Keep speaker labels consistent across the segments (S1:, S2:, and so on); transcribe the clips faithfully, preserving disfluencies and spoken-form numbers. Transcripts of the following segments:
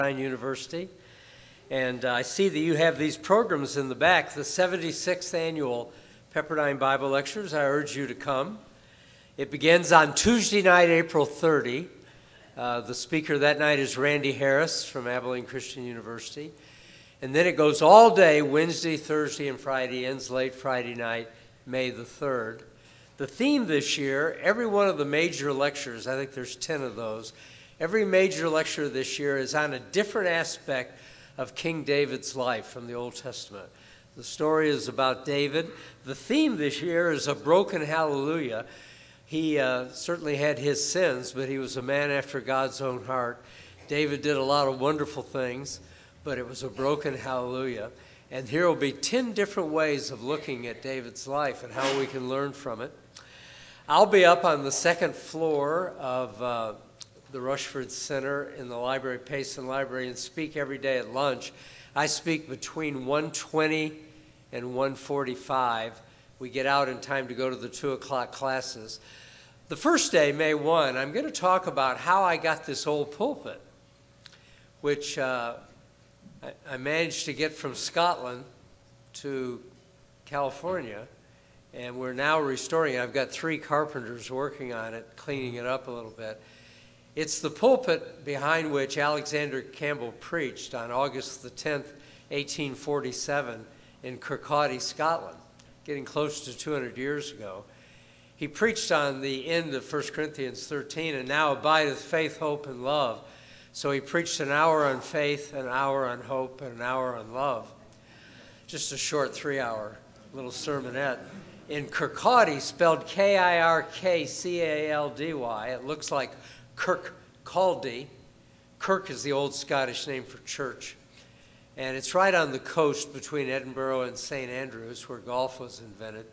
S1: Pepperdine University. And uh, I see that you have these programs in the back, the seventy-sixth Annual Pepperdine Bible Lectures. I urge you to come. It begins on Tuesday night, April thirtieth. Uh, the speaker that night is Randy Harris from Abilene Christian University. And then it goes all day, Wednesday, Thursday, and Friday, ends late Friday night, May the third. The theme this year, every one of the major lectures, I think there's ten of those, every major lecture this year is on a different aspect of King David's life from the Old Testament. The story is about David. The theme this year is a broken hallelujah. He uh, certainly had his sins, but he was a man after God's own heart. David did a lot of wonderful things, but it was a broken hallelujah. And here will be ten different ways of looking at David's life and how we can learn from it. I'll be up on the second floor of uh, the Rushford Center in the library, Payson Library, and speak every day at lunch. I speak between one twenty and one forty-five. We get out in time to go to the two o'clock classes. The first day, May first, I'm going to talk about how I got this old pulpit, which uh, I, I managed to get from Scotland to California, and we're now restoring it. I've got three carpenters working on it, cleaning it up a little bit. It's the pulpit behind which Alexander Campbell preached on August the tenth, eighteen forty-seven in Kirkcaldy, Scotland, getting close to two hundred years ago. He preached on the end of First Corinthians thirteen, and now abideth faith, hope, and love. So he preached an hour on faith, an hour on hope, and an hour on love. Just a short three-hour little sermonette. In Kirkcaldy, spelled K I R K C A L D Y, it looks like Kirkcaldy. Kirk is the old Scottish name for church. And it's right on the coast between Edinburgh and Saint Andrews, where golf was invented.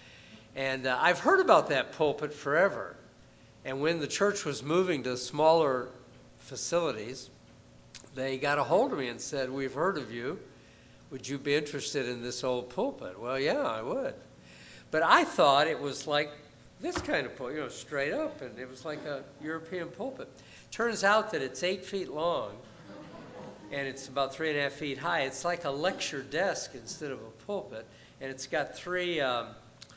S1: And uh, I've heard about that pulpit forever. And when the church was moving to smaller facilities, they got a hold of me and said, "We've heard of you. Would you be interested in this old pulpit?" Well, yeah, I would. But I thought it was like this kind of pulpit, you know, straight up, and it was like a European pulpit. Turns out that it's eight feet long, and it's about three and a half feet high. It's like a lecture desk instead of a pulpit, and it's got three um,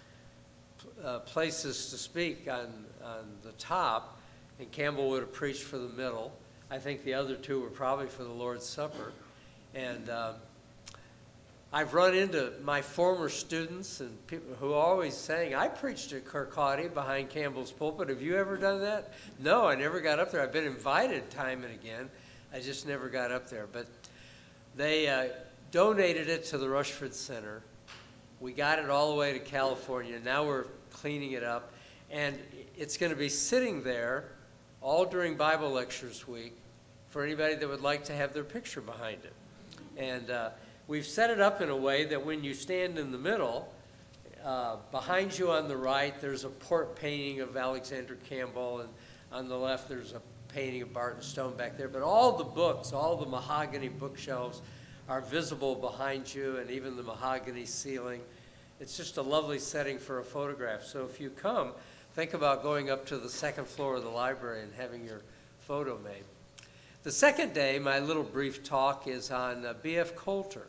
S1: uh, places to speak on, on the top, and Campbell would have preached for the middle. I think the other two were probably for the Lord's Supper. And um, I've run into my former students and people who are always saying, "I preached at Kirkcaldy behind Campbell's pulpit. Have you ever done that?" No, I never got up there. I've been invited time and again. I just never got up there. But they uh, donated it to the Rushford Center. We got it all the way to California. Now we're cleaning it up. And it's going to be sitting there all during Bible Lectures Week for anybody that would like to have their picture behind it. And uh, we've set it up in a way that when you stand in the middle, uh, behind you on the right, there's a port painting of Alexander Campbell, and on the left, there's a painting of Barton Stone back there. But all the books, all the mahogany bookshelves are visible behind you, and even the mahogany ceiling. It's just a lovely setting for a photograph. So if you come, think about going up to the second floor of the library and having your photo made. The second day, my little brief talk is on uh, B F Coulter.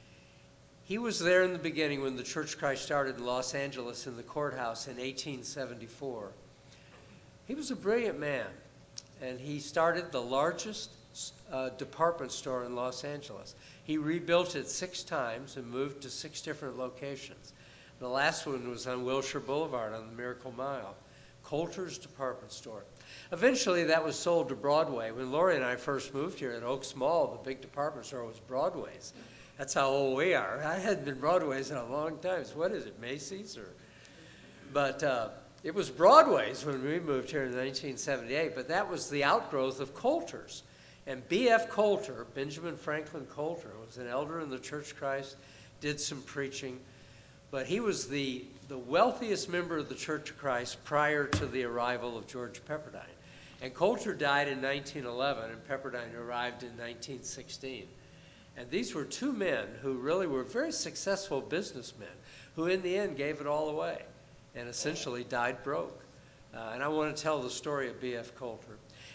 S1: He was there in the beginning when the Church of Christ started in Los Angeles in the courthouse in eighteen seventy-four. He was a brilliant man, and he started the largest uh, department store in Los Angeles. He rebuilt it six times and moved to six different locations. The last one was on Wilshire Boulevard on the Miracle Mile, Coulter's department store. Eventually, that was sold to Broadway. When Lori and I first moved here at Oaks Mall, the big department store was Broadway's. That's how old we are. I hadn't been Broadway's in a long time. So what is it, Macy's? Or, but uh, it was Broadway's when we moved here in nineteen seventy-eight, but that was the outgrowth of Coulter's. And B F Coulter, Benjamin Franklin Coulter, was an elder in the Church of Christ, did some preaching, but he was the, the wealthiest member of the Church of Christ prior to the arrival of George Pepperdine. And Coulter died in nineteen eleven, and Pepperdine arrived in nineteen sixteen. And these were two men who really were very successful businessmen, who in the end gave it all away and essentially died broke. Uh, and I want to tell the story of B F Coulter.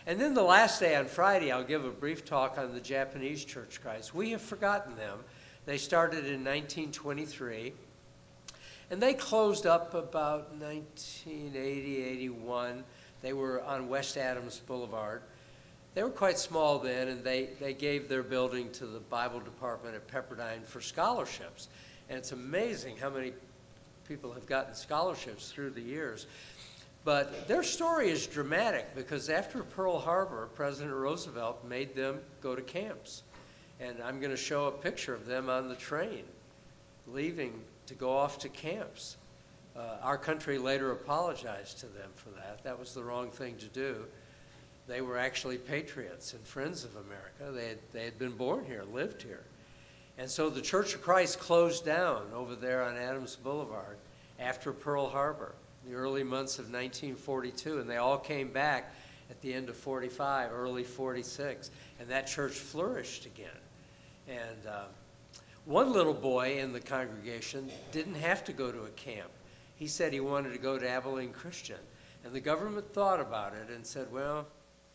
S1: And then the last day on Friday, I'll give a brief talk on the Japanese Church of Christ. We have forgotten them. They started in nineteen twenty-three, and they closed up about nineteen eighty, eighty-one. They were on West Adams Boulevard. They were quite small then, and they, they gave their building to the Bible department at Pepperdine for scholarships. And it's amazing how many people have gotten scholarships through the years. But their story is dramatic because after Pearl Harbor, President Roosevelt made them go to camps. And I'm going to show a picture of them on the train, leaving to go off to camps. Uh, our country later apologized to them for that. That was the wrong thing to do. They were actually patriots and friends of America. They had, they had been born here, lived here. And so the Church of Christ closed down over there on Adams Boulevard after Pearl Harbor, the early months of nineteen forty-two, and they all came back at the end of forty-five, early forty-six, and that church flourished again. And uh, one little boy in the congregation didn't have to go to a camp. He said he wanted to go to Abilene Christian, and the government thought about it and said, well,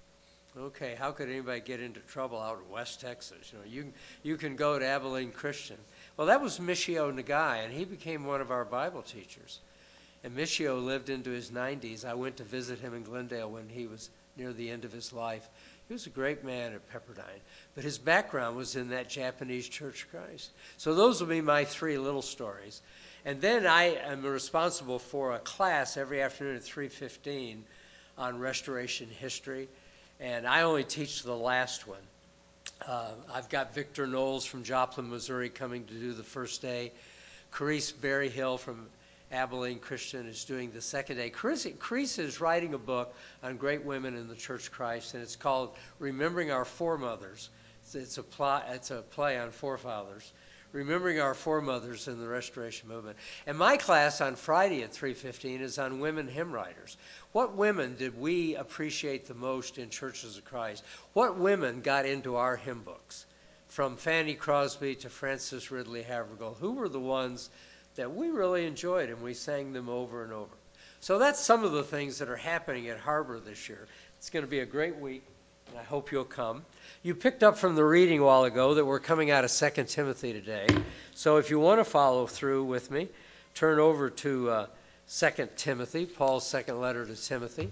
S1: okay, how could anybody get into trouble out in West Texas? You know, you, you can go to Abilene Christian. Well, that was Michio Nagai, and he became one of our Bible teachers. And Michio lived into his nineties. I went to visit him in Glendale when he was near the end of his life. He was a great man at Pepperdine, but his background was in that Japanese Church of Christ. So those will be my three little stories. And then I am responsible for a class every afternoon at three fifteen on restoration history. And I only teach the last one. Uh, I've got Victor Knowles from Joplin, Missouri coming to do the first day. Carice Berryhill from Abilene Christian is doing the second day. Carice, Carice is writing a book on great women in the Church of Christ, and it's called Remembering Our Foremothers. It's, it's, a, pl- it's a play on forefathers. Remembering Our Foremothers in the Restoration Movement. And my class on Friday at three fifteen is on women hymn writers. What women did we appreciate the most in Churches of Christ? What women got into our hymn books? From Fanny Crosby to Frances Ridley Havergal, who were the ones that we really enjoyed, and we sang them over and over. So that's some of the things that are happening at Harbor this year. It's going to be a great week, and I hope you'll come. You picked up from the reading a while ago that we're coming out of Second Timothy today. So if you want to follow through with me, turn over to uh, Second Timothy, Paul's second letter to Timothy.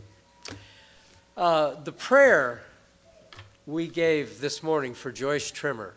S1: Uh, the prayer we gave this morning for Joyce Trimmer.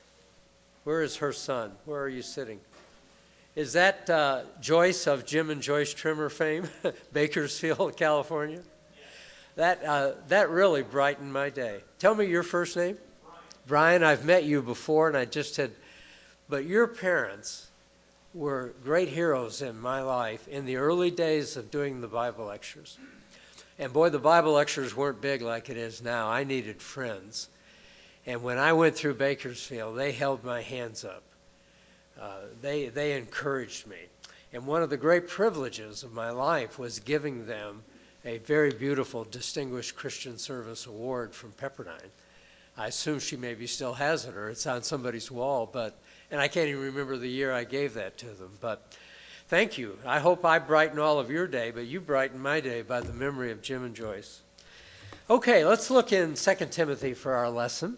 S1: Where is her son? Where are you sitting? Is that uh, Joyce of Jim and Joyce Trimmer fame, Bakersfield, California? That uh, that really brightened my day. Tell me your first name. Brian. Brian, I've met you before, and I just had, but your parents were great heroes in my life in the early days of doing the Bible lectures. And boy, the Bible lectures weren't big like it is now. I needed friends. And when I went through Bakersfield, they held my hands up. Uh, they, they encouraged me. And one of the great privileges of my life was giving them a very beautiful Distinguished Christian Service Award from Pepperdine. I assume she maybe still has it, or it's on somebody's wall, but, and I can't even remember the year I gave that to them. But thank you. I hope I brighten all of your day, but you brighten my day by the memory of Jim and Joyce. Okay, let's look in Second Timothy for our lesson.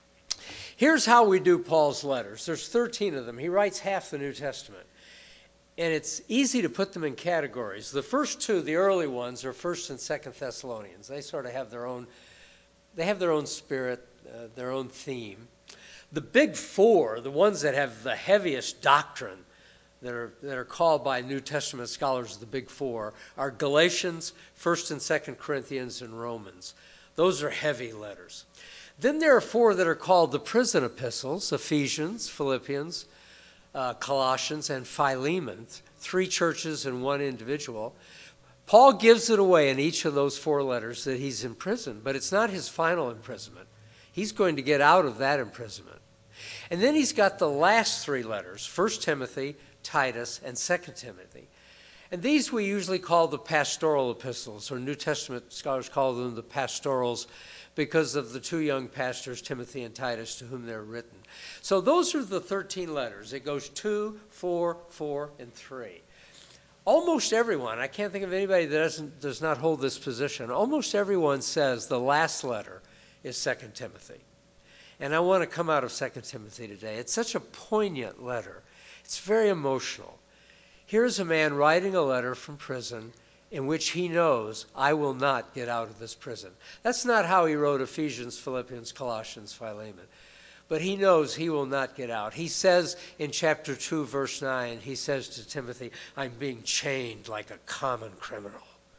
S1: Here's how we do Paul's letters. There's thirteen of them. He writes half the New Testament. And it's easy to put them in categories. The first two, the early ones, are First and Second Thessalonians. They sort of have their own, they have their own spirit, uh, their own theme. The big four, the ones that have the heaviest doctrine, that are that are called by New Testament scholars the big four, are Galatians, First and Second Corinthians, and Romans. Those are heavy letters. Then there are four that are called the prison epistles, Ephesians, Philippians, uh, Colossians, and Philemon, three churches and one individual. Paul gives it away in each of those four letters that he's in prison, but it's not his final imprisonment. He's going to get out of that imprisonment. And then he's got the last three letters, First Timothy, Titus, and Second Timothy. And these we usually call the pastoral epistles, or New Testament scholars call them the pastorals, because of the two young pastors, Timothy and Titus, to whom they're written. So those are the thirteen letters. It goes two, four, four, and three. Almost everyone, I can't think of anybody that doesn't, does not hold this position, almost everyone says the last letter is Second Timothy. And I want to come out of Second Timothy today. It's such a poignant letter. It's very emotional. Here's a man writing a letter from prison in which he knows, I will not get out of this prison. That's not how he wrote Ephesians, Philippians, Colossians, Philemon. But he knows he will not get out. He says in chapter two, verse nine, he says to Timothy, I'm being chained like a common criminal.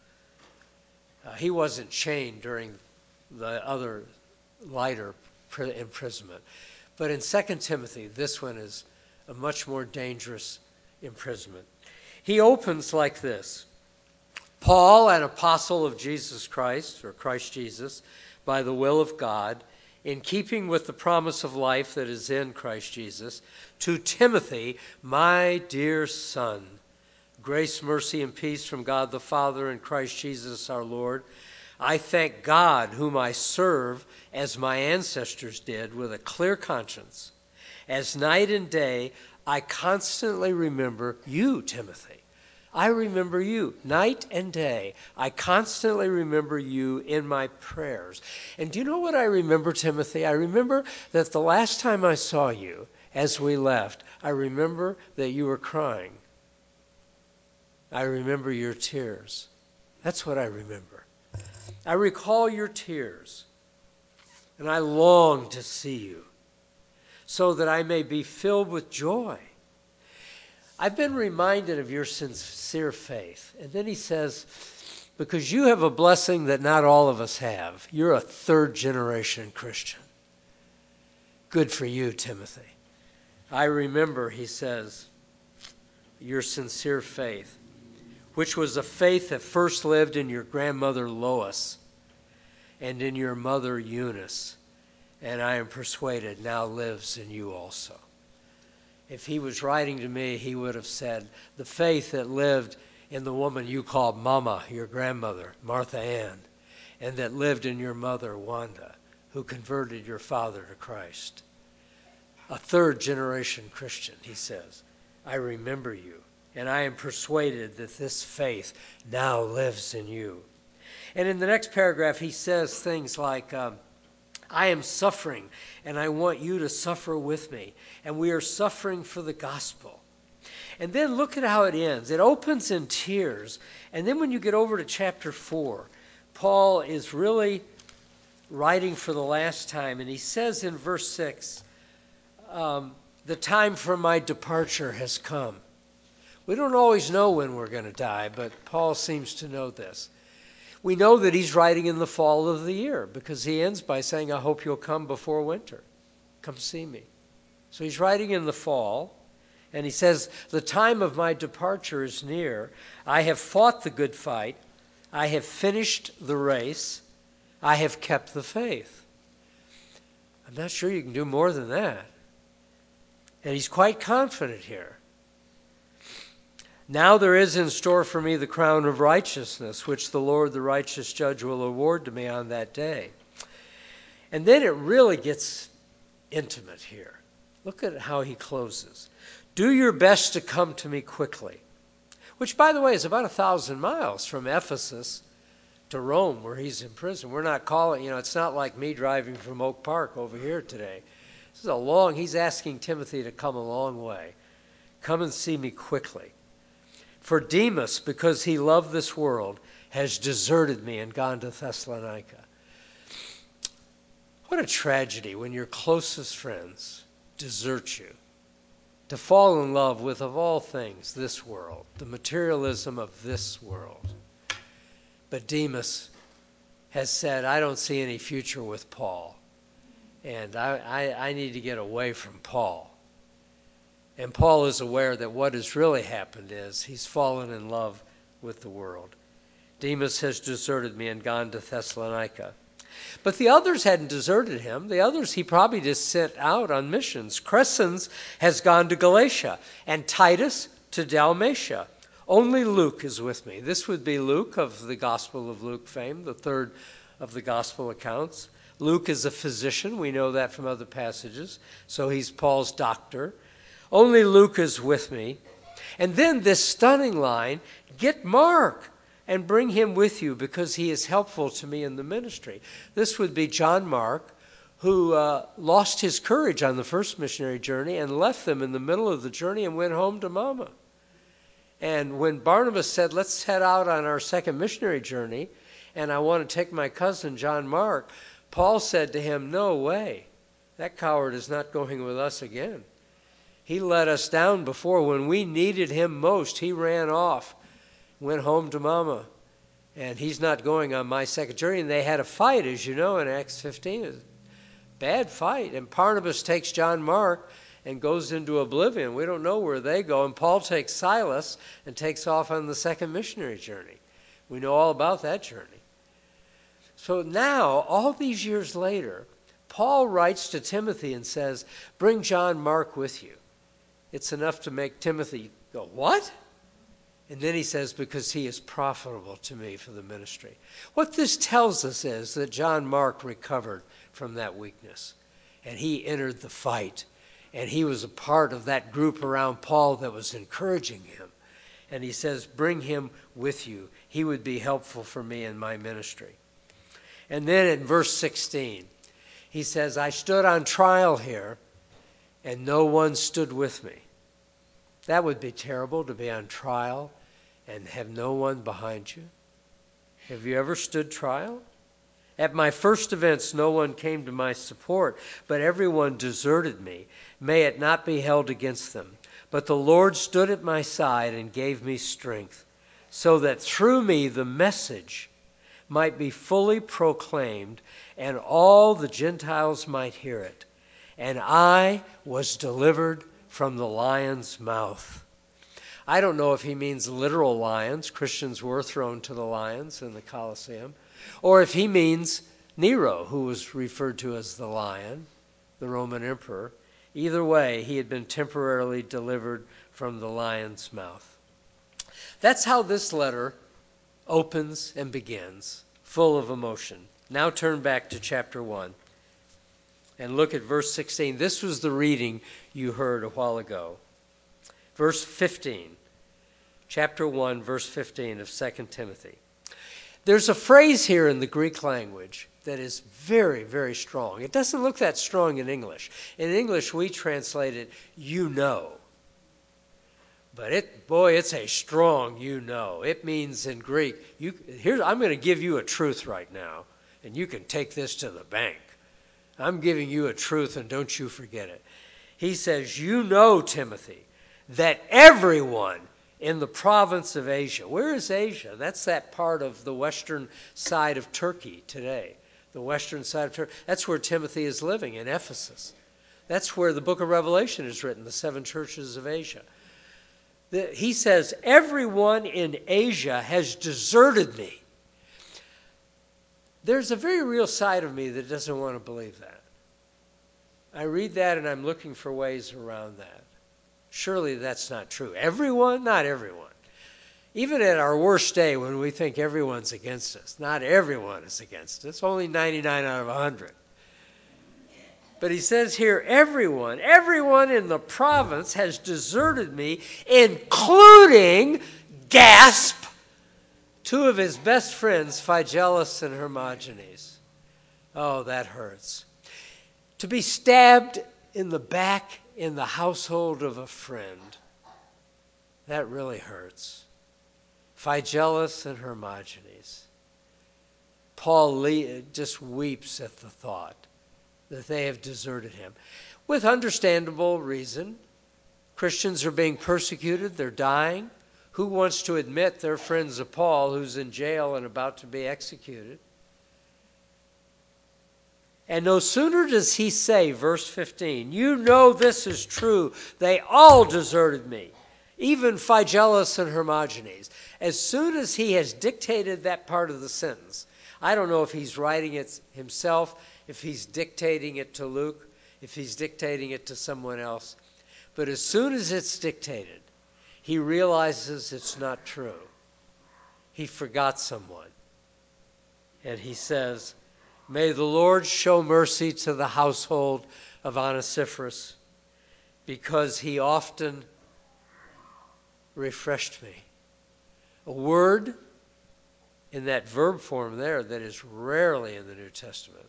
S1: Uh, he wasn't chained during the other lighter imprisonment. But in Second Timothy, this one is a much more dangerous imprisonment. He opens like this. Paul, an apostle of Jesus Christ, or Christ Jesus, by the will of God, in keeping with the promise of life that is in Christ Jesus, to Timothy, my dear son, grace, mercy, and peace from God the Father and Christ Jesus our Lord. I thank God, whom I serve as my ancestors did, with a clear conscience. As night and day, I constantly remember you, Timothy. I remember you night and day. I constantly remember you in my prayers. And do you know what I remember, Timothy? I remember that the last time I saw you, as we left, I remember that you were crying. I remember your tears. That's what I remember. I recall your tears, and I long to see you so that I may be filled with joy. I've been reminded of your sincere faith. And then he says, because you have a blessing that not all of us have. You're a third generation Christian. Good for you, Timothy. I remember, he says, your sincere faith, which was a faith that first lived in your grandmother Lois and in your mother Eunice, and I am persuaded now lives in you also. If he was writing to me, he would have said, the faith that lived in the woman you called Mama, your grandmother, Martha Ann, and that lived in your mother, Wanda, who converted your father to Christ. A third generation Christian, he says, I remember you, and I am persuaded that this faith now lives in you. And in the next paragraph, he says things like, um, I am suffering, and I want you to suffer with me. And we are suffering for the gospel. And then look at how it ends. It opens in tears. And then when you get over to chapter four, Paul is really writing for the last time. And he says in verse six, um, the time for my departure has come. We don't always know when we're going to die, but Paul seems to know this. We know that he's writing in the fall of the year because he ends by saying, I hope you'll come before winter. Come see me. So he's writing in the fall, and he says, the time of my departure is near. I have fought the good fight. I have finished the race. I have kept the faith. I'm not sure you can do more than that. And he's quite confident here. Now there is in store for me the crown of righteousness, which the Lord, the righteous judge, will award to me on that day. And then it really gets intimate here. Look at how he closes. Do your best to come to me quickly, which, by the way, is about a thousand miles from Ephesus to Rome, where he's in prison. We're not calling, you know, it's not like me driving from Oak Park over here today. This is a long, he's asking Timothy to come a long way. Come and see me quickly. For Demas, because he loved this world, has deserted me and gone to Thessalonica. What a tragedy when your closest friends desert you. To fall in love with, of all things, this world, the materialism of this world. But Demas has said, I don't see any future with Paul. And I, I, I need to get away from Paul. And Paul is aware that what has really happened is he's fallen in love with the world. Demas has deserted me and gone to Thessalonica. But the others hadn't deserted him. The others he probably just sent out on missions. Crescens has gone to Galatia, and Titus to Dalmatia. Only Luke is with me. This would be Luke of the Gospel of Luke fame, the third of the Gospel accounts. Luke is a physician. We know that from other passages. So he's Paul's doctor. Only Luke is with me. And then this stunning line, get Mark and bring him with you because he is helpful to me in the ministry. This would be John Mark, who uh, lost his courage on the first missionary journey and left them in the middle of the journey and went home to Mama. And when Barnabas said, let's head out on our second missionary journey, and I want to take my cousin John Mark, Paul said to him, no way. That coward is not going with us again. He let us down before. When we needed him most, he ran off, went home to Mama. And he's not going on my second journey. And they had a fight, as you know, in Acts fifteen. A bad fight. And Barnabas takes John Mark and goes into oblivion. We don't know where they go. And Paul takes Silas and takes off on the second missionary journey. We know all about that journey. So now, all these years later, Paul writes to Timothy and says, bring John Mark with you. It's enough to make Timothy go, what? And then he says, because he is profitable to me for the ministry. What this tells us is that John Mark recovered from that weakness. And he entered the fight. And he was a part of that group around Paul that was encouraging him. And he says, bring him with you. He would be helpful for me in my ministry. And then in verse sixteen, he says, I stood on trial here, and no one stood with me. That would be terrible, to be on trial and have no one behind you. Have you ever stood trial? At my first events, no one came to my support, but everyone deserted me. May it not be held against them. But the Lord stood at my side and gave me strength, so that through me the message might be fully proclaimed, and all the Gentiles might hear it. And I was delivered from the lion's mouth. I don't know if he means literal lions. Christians were thrown to the lions in the Colosseum. Or if he means Nero, who was referred to as the lion, the Roman emperor. Either way, he had been temporarily delivered from the lion's mouth. That's how this letter opens and begins, full of emotion. Now turn back to chapter one and look at verse sixteen. This was the reading you heard a while ago. Verse fifteen, chapter one, verse fifteen of Second Timothy. There's a phrase here in the Greek language that is very, very strong. It doesn't look that strong in English. In English, we translate it, you know. But it, boy, it's a strong you know. It means in Greek, you, here, I'm going to give you a truth right now, and you can take this to the bank. I'm giving you a truth, and don't you forget it. He says, you know, Timothy, that everyone in the province of Asia. Where is Asia? That's that part of the western side of Turkey today. The western side of Turkey. That's where Timothy is living, in Ephesus. That's where the book of Revelation is written, the seven churches of Asia. The, he says, everyone in Asia has deserted me. There's a very real side of me that doesn't want to believe that. I read that and I'm looking for ways around that. Surely that's not true. Everyone? Not everyone. Even at our worst day when we think everyone's against us, not everyone is against us. Only ninety-nine out of one hundred. But he says here, everyone, everyone in the province has deserted me, including, gasp, two of his best friends, Phygelus and Hermogenes. Oh, that hurts. To be stabbed in the back in the household of a friend, that really hurts. Phygelus and Hermogenes. Paul just weeps at the thought that they have deserted him. With understandable reason. Christians are being persecuted. They're dying. Who wants to admit they're friends of Paul, who's in jail and about to be executed? And no sooner does he say, verse fifteen, you know this is true. They all deserted me, even Phygelus and Hermogenes. As soon as he has dictated that part of the sentence, I don't know if he's writing it himself, if he's dictating it to Luke, if he's dictating it to someone else. But as soon as it's dictated, he realizes it's not true. He forgot someone. And he says, may the Lord show mercy to the household of Onesiphorus, because he often refreshed me. A word in that verb form there that is rarely in the New Testament.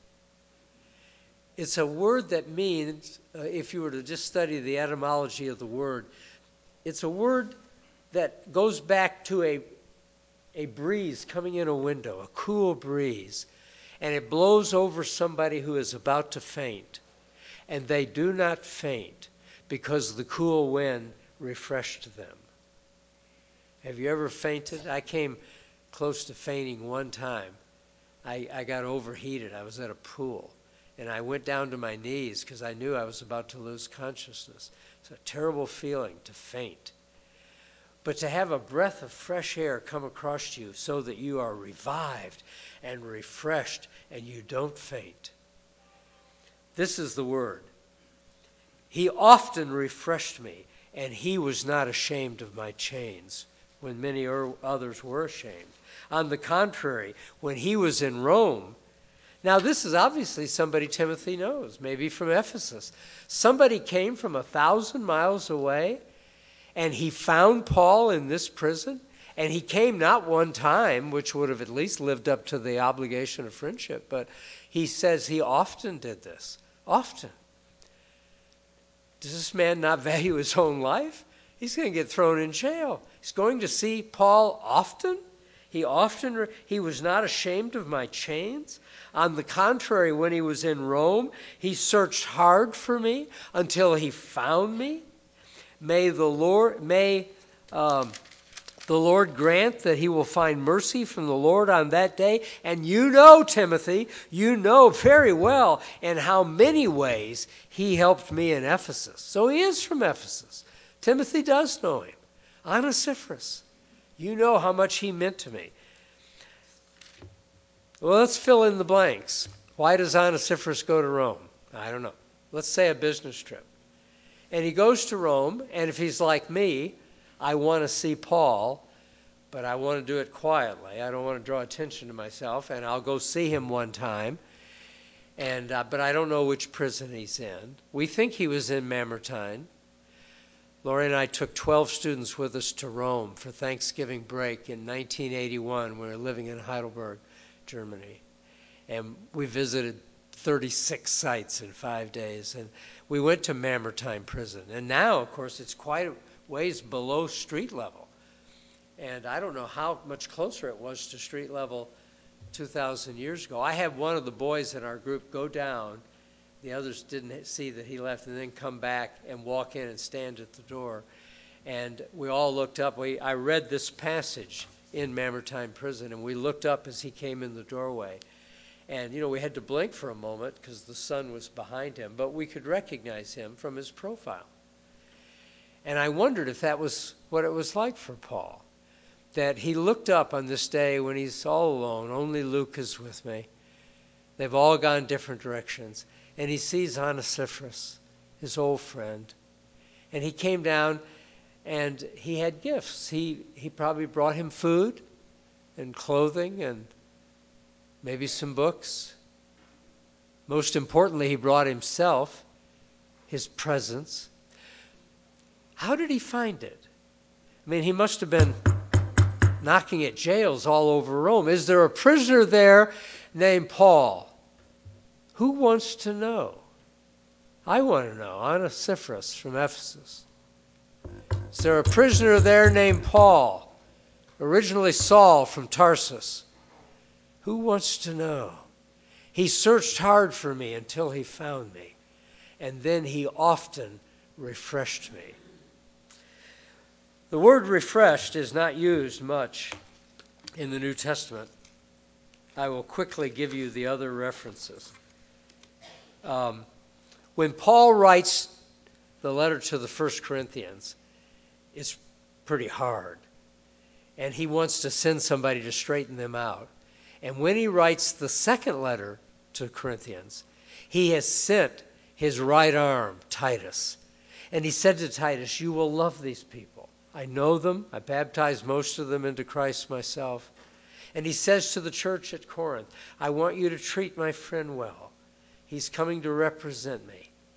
S1: It's a word that means, uh, if you were to just study the etymology of the word, it's a word that goes back to a, a breeze coming in a window, a cool breeze, and it blows over somebody who is about to faint. And they do not faint because the cool wind refreshed them. Have you ever fainted? I came close to fainting one time. I, I got overheated. I was at a pool. And I went down to my knees because I knew I was about to lose consciousness. It's a terrible feeling to faint. But to have a breath of fresh air come across you so that you are revived and refreshed and you don't faint. This is the word. He often refreshed me, and he was not ashamed of my chains, when many others were ashamed. On the contrary, when he was in Rome, now this is obviously somebody Timothy knows, maybe from Ephesus. Somebody came from a thousand miles away, and he found Paul in this prison, and he came not one time, which would have at least lived up to the obligation of friendship, but he says he often did this, often. Does this man not value his own life? He's going to get thrown in jail. He's going to see Paul often. He often, re- he was not ashamed of my chains. On the contrary, when he was in Rome, he searched hard for me until he found me. May the Lord, may um, the Lord grant that he will find mercy from the Lord on that day. And you know, Timothy, you know very well in how many ways he helped me in Ephesus. So he is from Ephesus. Timothy does know him. Onesiphorus, you know how much he meant to me. Well, let's fill in the blanks. Why does Onesiphorus go to Rome? I don't know. Let's say a business trip. And he goes to Rome, and if he's like me, I want to see Paul, but I want to do it quietly. I don't want to draw attention to myself, and I'll go see him one time, and uh, but I don't know which prison he's in. We think he was in Mamertine. Lori and I took twelve students with us to Rome for Thanksgiving break in nineteen eighty-one. We were living in Heidelberg, Germany. And we visited thirty-six sites in five days. And we went to Mamertine prison. And now, of course, it's quite a ways below street level. And I don't know how much closer it was to street level two thousand years ago. I had one of the boys in our group go down. The others didn't see that he left, and then come back and walk in and stand at the door. And we all looked up. We, I read this passage in Mamertine prison, and we looked up as he came in the doorway. And, you know, we had to blink for a moment because the sun was behind him, but we could recognize him from his profile. And I wondered if that was what it was like for Paul, that he looked up on this day when he's all alone. Only Luke is with me. They've all gone different directions. And he sees Onesiphorus, his old friend. And he came down, and he had gifts. He, he probably brought him food and clothing and maybe some books. Most importantly, he brought himself, his presence. How did he find it? I mean, he must have been knocking at jails all over Rome. Is there a prisoner there named Paul? Who wants to know? I want to know. Onesiphorus from Ephesus. Is there a prisoner there named Paul? Originally Saul from Tarsus. Who wants to know? He searched hard for me until he found me, and then he often refreshed me. The word refreshed is not used much in the New Testament. I will quickly give you the other references. Um, when Paul writes the letter to the First Corinthians, it's pretty hard. And he wants to send somebody to straighten them out. And when he writes the second letter to Corinthians, he has sent his right arm, Titus. And he said to Titus, you will love these people. I know them. I baptized most of them into Christ myself. And he says to the church at Corinth, I want you to treat my friend well. He's coming to represent me.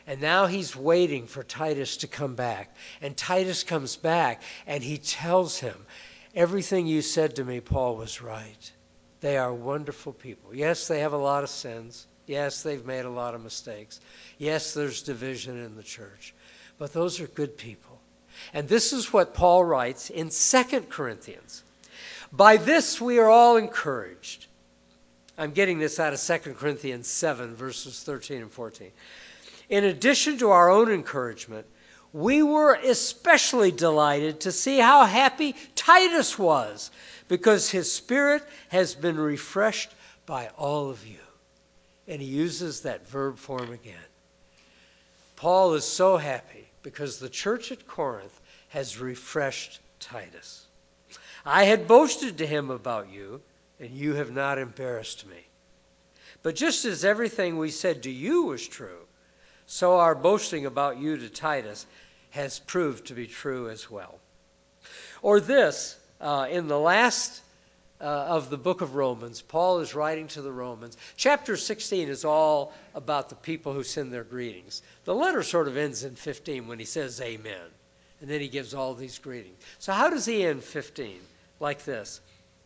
S1: And now he's waiting for Titus to come back. And Titus comes back and he tells him, everything you said to me, Paul, was right. They are wonderful people. Yes, they have a lot of sins. Yes, they've made a lot of mistakes. Yes, there's division in the church. But those are good people. And this is what Paul writes in Second Corinthians. By this we are all encouraged. I'm getting this out of Second Corinthians seven, verses thirteen and fourteen. In addition to our own encouragement, we were especially delighted to see how happy Titus was, because his spirit has been refreshed by all of you. And he uses that verb form again. Paul is so happy because the church at Corinth has refreshed Titus. I had boasted to him about you, and you have not embarrassed me. But just as everything we said to you was true, so our boasting about you to Titus has proved to be true as well. Or this, uh, in the last uh, of the book of Romans, Paul is writing to the Romans. Chapter sixteen is all about the people who send their greetings. The letter sort of ends in fifteen when he says amen. And then he gives all these greetings. So how does he end fifteen? Like this.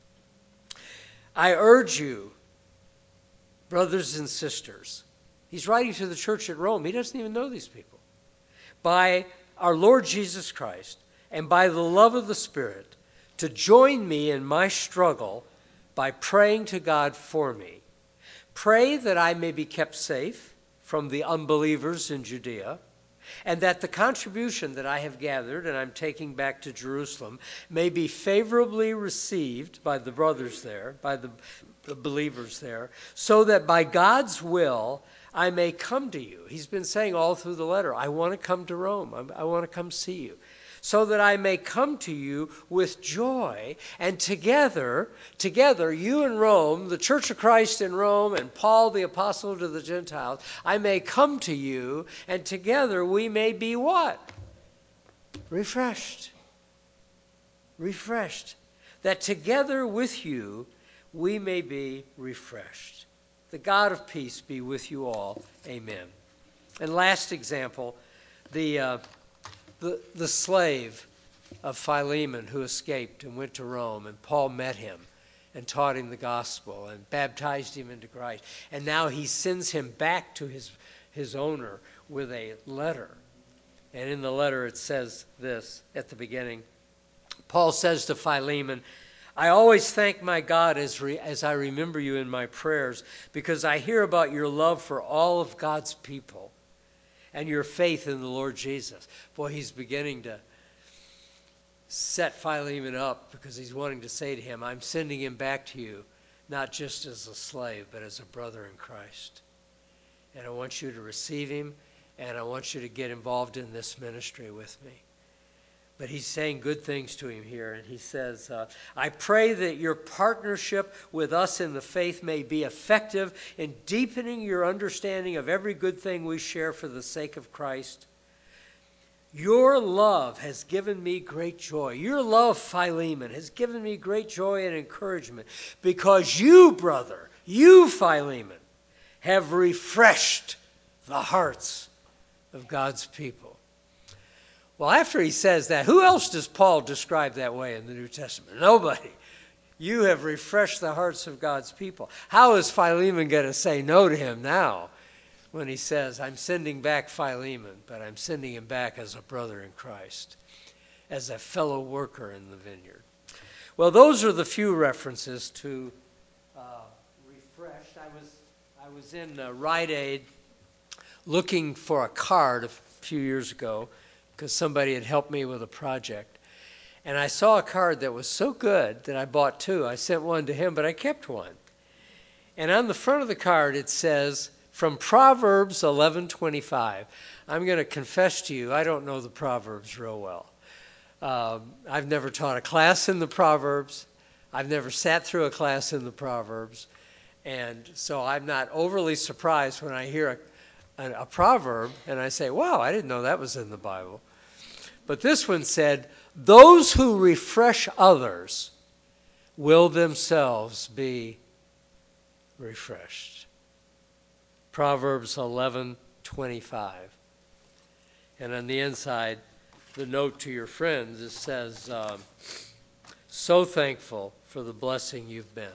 S1: I urge you, brothers and sisters. He's writing to the church at Rome. He doesn't even know these people. By our Lord Jesus Christ and by the love of the Spirit, to join me in my struggle by praying to God for me. Pray that I may be kept safe from the unbelievers in Judea, and that the contribution that I have gathered and I'm taking back to Jerusalem may be favorably received by the brothers there, by the, the believers there, so that by God's will I may come to you. He's been saying all through the letter, I want to come to Rome. I, I want to come see you. So that I may come to you with joy, and together, together, you in Rome, the Church of Christ in Rome, and Paul the apostle to the Gentiles, I may come to you, and together we may be what? Refreshed. Refreshed. That together with you we may be refreshed. The God of peace be with you all. Amen. And last example, the... Uh, The, the slave of Philemon who escaped and went to Rome, and Paul met him and taught him the gospel and baptized him into Christ. And now he sends him back to his, his owner with a letter. And in the letter it says this at the beginning. Paul says to Philemon, I always thank my God as, re, as I remember you in my prayers, because I hear about your love for all of God's people and your faith in the Lord Jesus. Boy, he's beginning to set Philemon up because he's wanting to say to him, I'm sending him back to you, not just as a slave, but as a brother in Christ. And I want you to receive him, and I want you to get involved in this ministry with me. But he's saying good things to him here, and he says, uh, I pray that your partnership with us in the faith may be effective in deepening your understanding of every good thing we share for the sake of Christ. Your love has given me great joy. Your love, Philemon, has given me great joy and encouragement, because you, brother, you, Philemon, have refreshed the hearts of God's people. Well, after he says that, who else does Paul describe that way in the New Testament? Nobody. You have refreshed the hearts of God's people. How is Philemon going to say no to him now when he says, I'm sending back Philemon, but I'm sending him back as a brother in Christ, as a fellow worker in the vineyard? Well, those are the few references to uh, refreshed. I was, I was in uh, Rite Aid looking for a card a few years ago, because somebody had helped me with a project. And I saw a card that was so good that I bought two. I sent one to him, but I kept one. And on the front of the card it says, from Proverbs eleven twenty-five. I'm going to confess to you, I don't know the Proverbs real well. Um, I've never taught a class in the Proverbs. I've never sat through a class in the Proverbs. And so I'm not overly surprised when I hear a, a, a proverb and I say, wow, I didn't know that was in the Bible. But this one said, those who refresh others will themselves be refreshed. Proverbs eleven twenty-five. And on the inside, the note to your friends, it says, um, so thankful for the blessing you've been.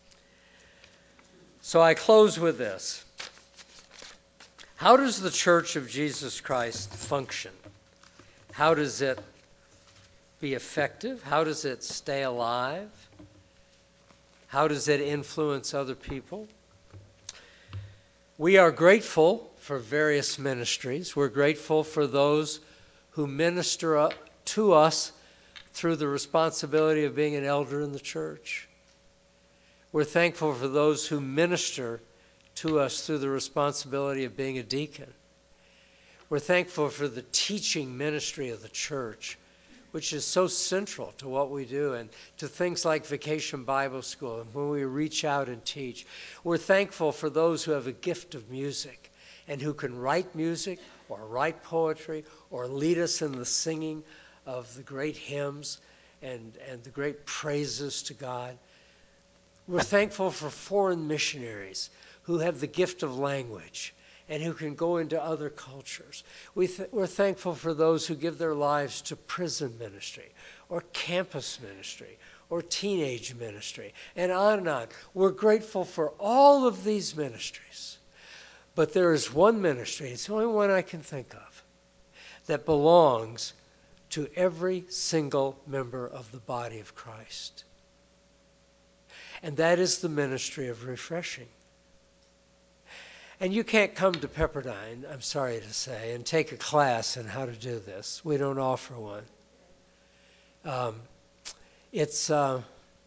S1: So I close with this. How does the Church of Jesus Christ function? How does it be effective? How does it stay alive? How does it influence other people? We are grateful for various ministries. We're grateful for those who minister to us through the responsibility of being an elder in the church. We're thankful for those who minister to us through the responsibility of being a deacon. We're thankful for the teaching ministry of the church, which is so central to what we do and to things like Vacation Bible School and when we reach out and teach. We're thankful for those who have a gift of music and who can write music or write poetry or lead us in the singing of the great hymns and, and the great praises to God. We're thankful for foreign missionaries who have the gift of language and who can go into other cultures. We th- we're thankful for those who give their lives to prison ministry or campus ministry or teenage ministry and on and on. We're grateful for all of these ministries. But there is one ministry, it's the only one I can think of, that belongs to every single member of the body of Christ. And that is the ministry of refreshing. And you can't come to Pepperdine, I'm sorry to say, and take a class on how to do this. We don't offer one. Um, it's, uh,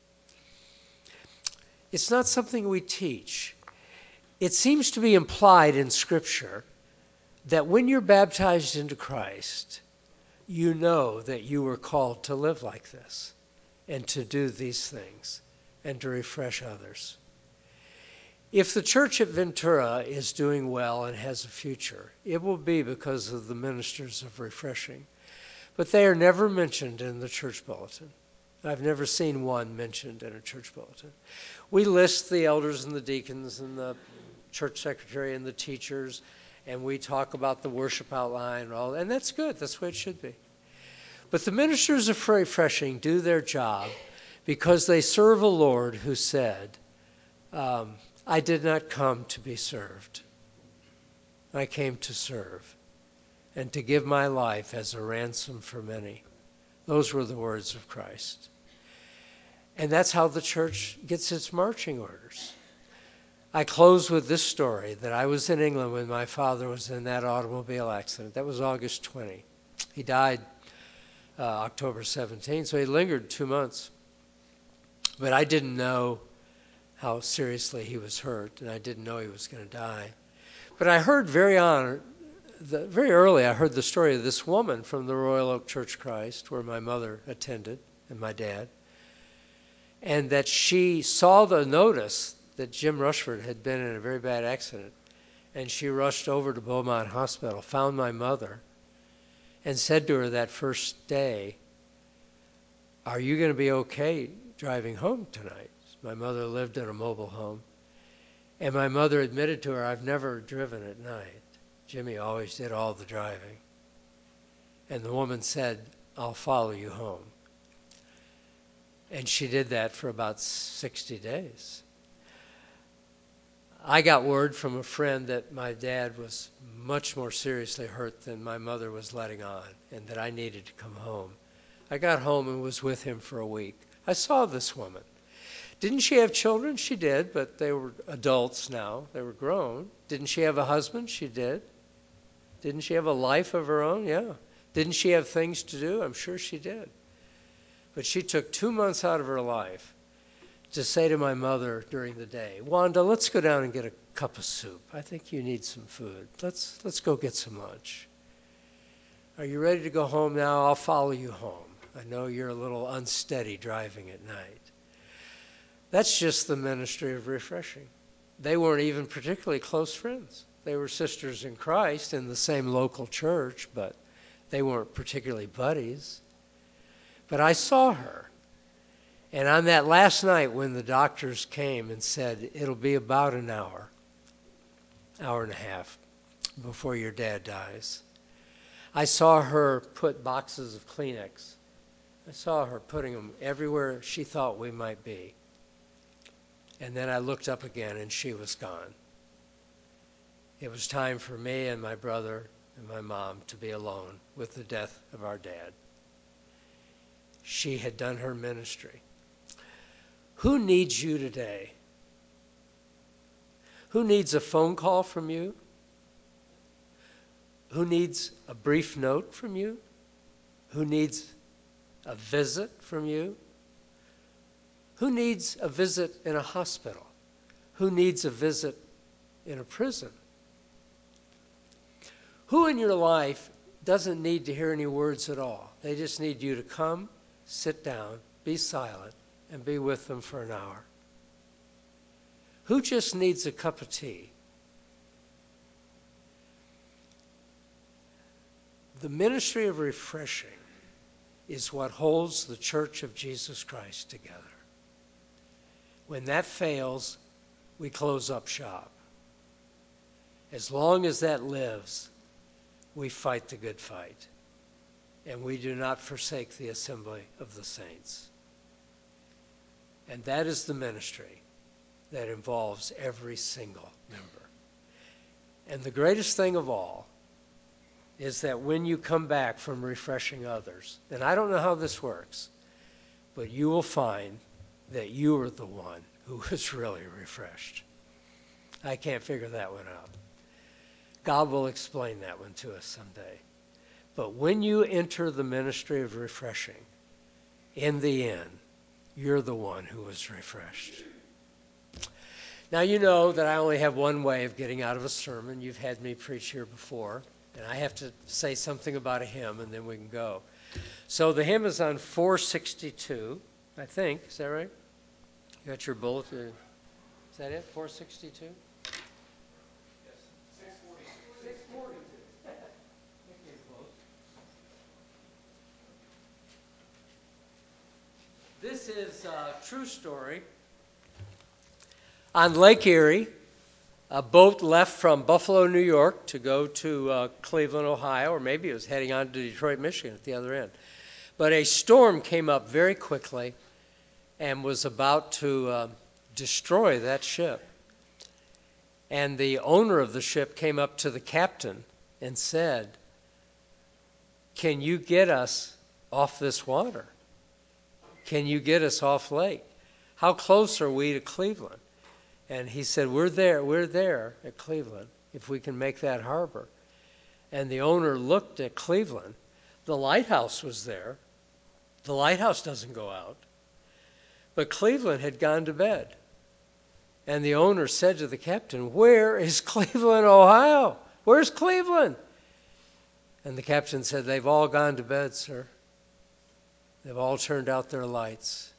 S1: it's not something we teach. It seems to be implied in Scripture that when you're baptized into Christ, you know that you were called to live like this and to do these things and to refresh others. If the church at Ventura is doing well and has a future, it will be because of the ministers of refreshing. But they are never mentioned in the church bulletin. I've never seen one mentioned in a church bulletin. We list the elders and the deacons and the church secretary and the teachers, and we talk about the worship outline and all, and that's good. That's the way it should be. But the ministers of refreshing do their job because they serve a Lord who said, um, I did not come to be served. I came to serve and to give my life as a ransom for many. Those were the words of Christ. And that's how the church gets its marching orders. I close with this story that I was in England when my father was in that automobile accident. That was August twentieth. He died uh, October seventeenth, so he lingered two months. But I didn't know how seriously he was hurt, and I didn't know he was going to die. But I heard very on, the, very early, I heard the story of this woman from the Royal Oak Church Christ, where my mother attended, and my dad, and that she saw the notice that Jim Rushford had been in a very bad accident, and she rushed over to Beaumont Hospital, found my mother, and said to her that first day, are you going to be okay driving home tonight? My mother lived in a mobile home. And my mother admitted to her, I've never driven at night. Jimmy always did all the driving. And the woman said, I'll follow you home. And she did that for about sixty days. I got word from a friend that my dad was much more seriously hurt than my mother was letting on, and that I needed to come home. I got home and was with him for a week. I saw this woman. Didn't she have children? She did, but they were adults now. They were grown. Didn't she have a husband? She did. Didn't she have a life of her own? Yeah. Didn't she have things to do? I'm sure she did. But she took two months out of her life to say to my mother during the day, Wanda, let's go down and get a cup of soup. I think you need some food. Let's, let's go get some lunch. Are you ready to go home now? I'll follow you home. I know you're a little unsteady driving at night. That's just the ministry of refreshing. They weren't even particularly close friends. They were sisters in Christ in the same local church, but they weren't particularly buddies. But I saw her. And on that last night when the doctors came and said, it'll be about an hour, hour and a half before your dad dies, I saw her put boxes of Kleenex. I saw her putting them everywhere she thought we might be. And then I looked up again and she was gone. It was time for me and my brother and my mom to be alone with the death of our dad. She had done her ministry. Who needs you today? Who needs a phone call from you? Who needs a brief note from you? Who needs a visit from you? Who needs a visit in a hospital? Who needs a visit in a prison? Who in your life doesn't need to hear any words at all? They just need you to come, sit down, be silent, and be with them for an hour. Who just needs a cup of tea? The ministry of refreshing is what holds the Church of Jesus Christ together. When that fails, we close up shop. As long as that lives, we fight the good fight, and we do not forsake the assembly of the saints. And that is the ministry that involves every single member. And the greatest thing of all is that when you come back from refreshing others, and I don't know how this works, but you will find that you are the one who is really refreshed. I can't figure that one out. God will explain that one to us someday. But when you enter the ministry of refreshing, in the end, you're the one who was refreshed. Now, you know that I only have one way of getting out of a sermon. You've had me preach here before, and I have to say something about a hymn, and then we can go. So the hymn is on four sixty-two, I think. Is that right? You got your bulletin? Is that it, four sixty-two? Yes, six forty-two. six forty-two. That came close. This is a true story. On Lake Erie, a boat left from Buffalo, New York to go to uh, Cleveland, Ohio, or maybe it was heading on to Detroit, Michigan at the other end. But a storm came up very quickly and was about to uh, destroy that ship. And the owner of the ship came up to the captain and said, "Can you get us off this water? Can you get us off lake? How close are we to Cleveland?" And he said, we're there, we're there at Cleveland, if we can make that harbor. And the owner looked at Cleveland. The lighthouse was there. The lighthouse doesn't go out. But Cleveland had gone to bed. And the owner said to the captain, "Where is Cleveland, Ohio? Where's Cleveland?" And the captain said, "They've all gone to bed, sir. They've all turned out their lights."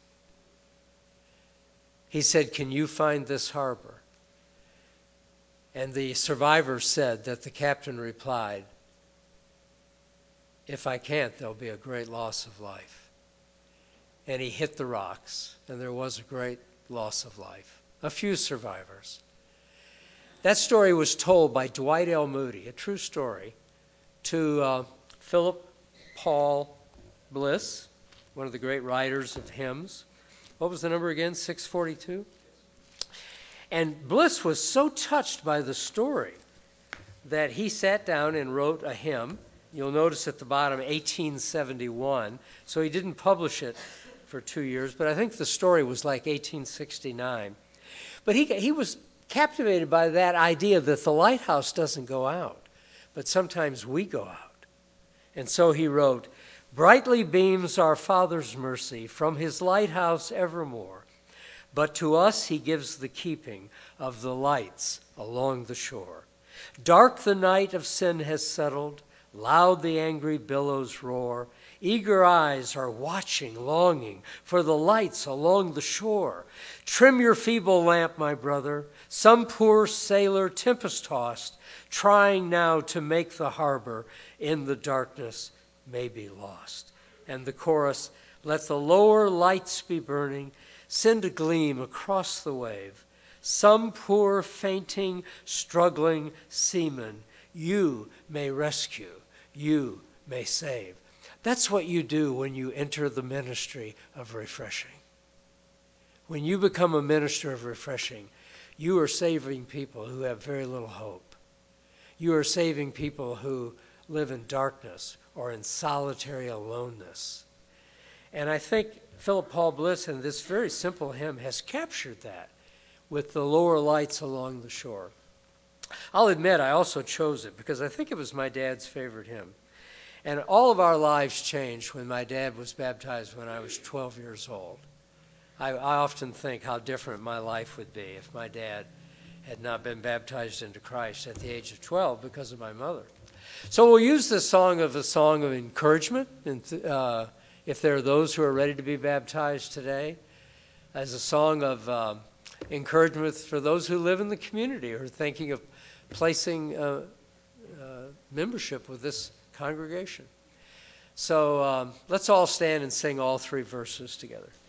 S1: He said, "Can you find this harbor?" And the survivor said that the captain replied, "If I can't, there'll be a great loss of life." And he hit the rocks, and there was a great loss of life. A few survivors. That story was told by Dwight L. Moody, a true story, to uh, Philip Paul Bliss, one of the great writers of hymns. What was the number again? six forty-two? And Bliss was so touched by the story that he sat down and wrote a hymn. You'll notice at the bottom, eighteen seventy-one. So he didn't publish it for two years, but I think the story was like eighteen sixty-nine. But he, he was captivated by that idea that the lighthouse doesn't go out, but sometimes we go out. And so he wrote, "Brightly beams our Father's mercy from his lighthouse evermore, but to us he gives the keeping of the lights along the shore. Dark the night of sin has settled, loud the angry billows roar. Eager eyes are watching, longing for the lights along the shore. Trim your feeble lamp, my brother, some poor sailor tempest-tossed, trying now to make the harbor in the darkness may be lost." And the chorus, "Let the lower lights be burning, send a gleam across the wave. Some poor fainting, struggling seaman you may rescue, you may save. That's what you do when you enter the ministry of refreshing. When you become a minister of refreshing, you are saving people who have very little hope. You are saving people who live in darkness or in solitary aloneness. And I think Philip Paul Bliss in this very simple hymn has captured that with the lower lights along the shore. I'll admit I also chose it because I think it was my dad's favorite hymn. And all of our lives changed when my dad was baptized when I was twelve years old. I, I often think how different my life would be if my dad had not been baptized into Christ at the age of twelve because of my mother. So we'll use this song of a song of encouragement, and uh, if there are those who are ready to be baptized today, as a song of um, encouragement for those who live in the community or are thinking of placing uh, uh, membership with this congregation. So um, let's all stand and sing all three verses together.